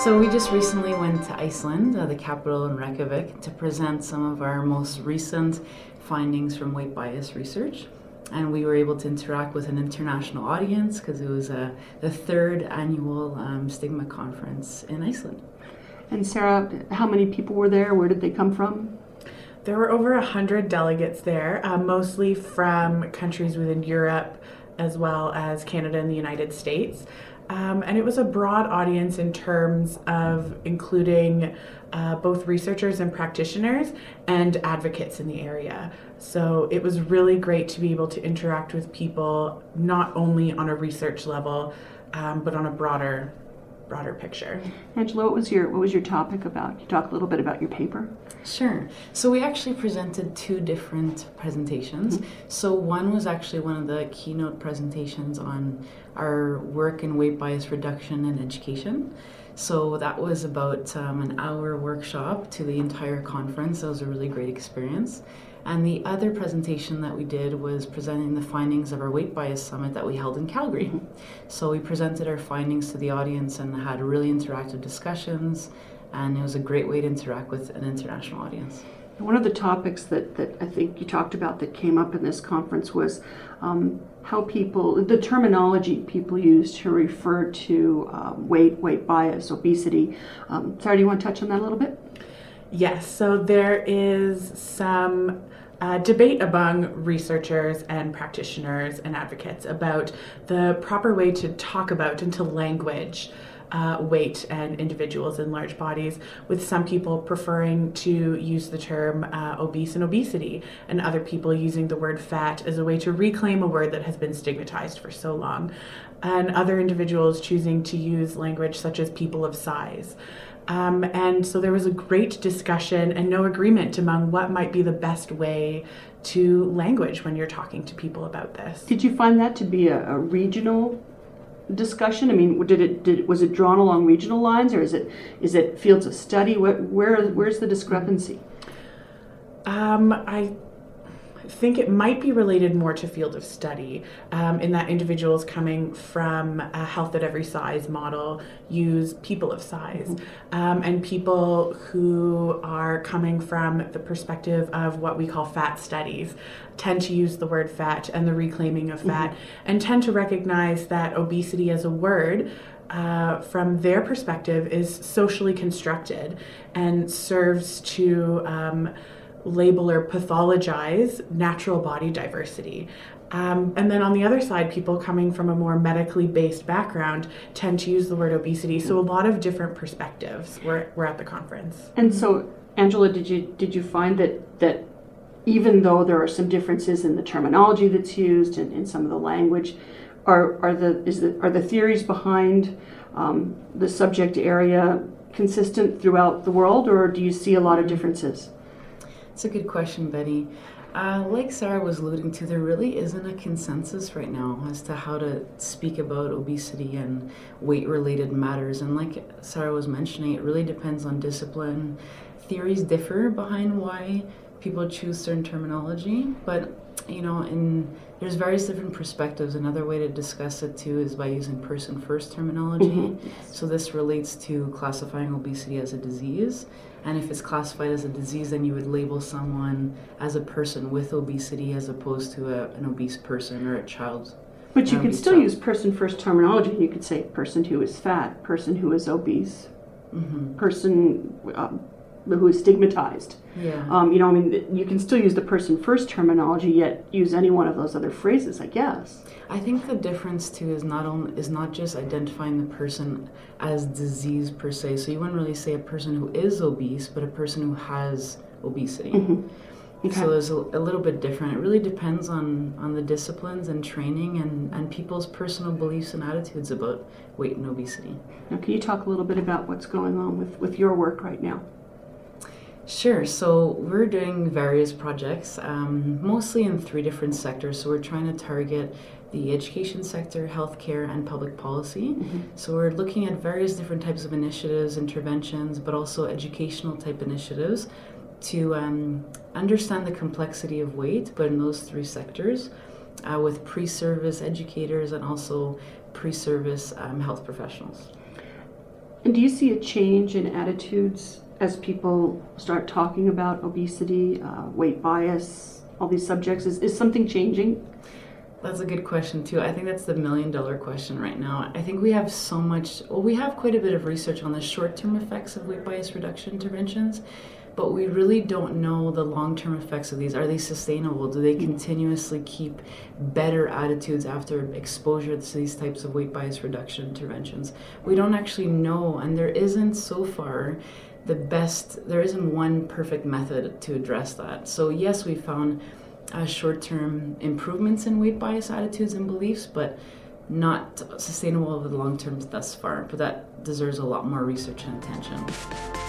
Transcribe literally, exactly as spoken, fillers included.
So we just recently went to Iceland, uh, the capital in Reykjavik, to present some of our most recent findings from weight bias research. And we were able to interact with an international audience because it was uh, the third annual um, Stigma Conference in Iceland. And Sarah, how many people were there? Where did they come from? There were over one hundred delegates there, uh, mostly from countries within Europe as well as Canada and the United States. Um, and it was a broad audience in terms of including uh, both researchers and practitioners and advocates in the area. So it was really great to be able to interact with people not only on a research level, um, but on a broader broader picture. Angela, what was your what was your topic about? Can you talk a little bit about your paper? Sure. So we actually presented two different presentations. Mm-hmm. So one was actually one of the keynote presentations on our work in weight bias reduction in education. So that was about um, an hour workshop to the entire conference. That was a really great experience. And the other presentation that we did was presenting the findings of our Weight Bias Summit that we held in Calgary. Mm-hmm. So we presented our findings to the audience and had really interactive discussions, and it was a great way to interact with an international audience. One of the topics that, that I think you talked about that came up in this conference was um, how people, the terminology people use to refer to um, weight, weight bias, obesity. Um, Sarah, do you want to touch on that a little bit? Yes, so there is some uh, debate among researchers and practitioners and advocates about the proper way to talk about and to language uh, weight and individuals in large bodies, with some people preferring to use the term uh, obese and obesity, and other people using the word fat as a way to reclaim a word that has been stigmatized for so long, and other individuals choosing to use language such as people of size. Um, and so there was a great discussion and no agreement among what might be the best way to language when you're talking to people about this. Did you find that to be a, a regional discussion? I mean, did it did was it drawn along regional lines, or is it is it fields of study? Where, where where's the discrepancy? Um, I. I think it might be related more to field of study, um, in that individuals coming from a health at every size model use people of size, mm-hmm. um, and people who are coming from the perspective of what we call fat studies tend to use the word fat and the reclaiming of fat, mm-hmm. and tend to recognize that obesity as a word Uh, from their perspective is socially constructed and serves to um, label or pathologize natural body diversity. Um, and then on the other side, people coming from a more medically based background tend to use the word obesity. So a lot of different perspectives were, were at the conference. And so, Angela, did you did you find that that even though there are some differences in the terminology that's used and in some of the language, are are the is the are the theories behind um, the subject area consistent throughout the world, or do you see a lot of differences? It's a good question, Betty. Uh, like Sarah was alluding to, there really isn't a consensus right now as to how to speak about obesity and weight-related matters. And like Sarah was mentioning, it really depends on discipline. Theories differ behind why people choose certain terminology, but you know, in there's various different perspectives. Another way to discuss it too is by using person-first terminology. Mm-hmm. So this relates to classifying obesity as a disease. And if it's classified as a disease, then you would label someone as a person with obesity as opposed to a, an obese person or a child. But you could still child. use person-first terminology. You could say person who is fat, person who is obese, mm-hmm. person uh, who is stigmatized. Yeah. Um, you know, I mean, you can still use the person-first terminology, yet use any one of those other phrases, I guess. I think the difference too is not only is not just identifying the person as disease per se. So you wouldn't really say a person who is obese, but a person who has obesity. Mm-hmm. Okay. So it's a, a little bit different. It really depends on, on the disciplines and training and, and people's personal beliefs and attitudes about weight and obesity. Now, can you talk a little bit about what's going on with, with your work right now? Sure. So we're doing various projects, um, mostly in three different sectors. So we're trying to target the education sector, healthcare, and public policy. Mm-hmm. So we're looking at various different types of initiatives, interventions, but also educational type initiatives to um, understand the complexity of weight, but in those three sectors, uh, with pre-service educators and also pre-service um, health professionals. And do you see a change in attitudes as people start talking about obesity, uh, weight bias, all these subjects? Is, is something changing? That's a good question too. I think that's the million dollar question right now. I think we have so much, well, we have quite a bit of research on the short-term effects of weight bias reduction interventions, but we really don't know the long-term effects of these. Are they sustainable? Do they continuously keep better attitudes after exposure to these types of weight bias reduction interventions? We don't actually know, and there isn't so far the best, there isn't one perfect method to address that. So yes, we found uh, short-term improvements in weight bias attitudes and beliefs, but not sustainable over the long term thus far. But that deserves a lot more research and attention.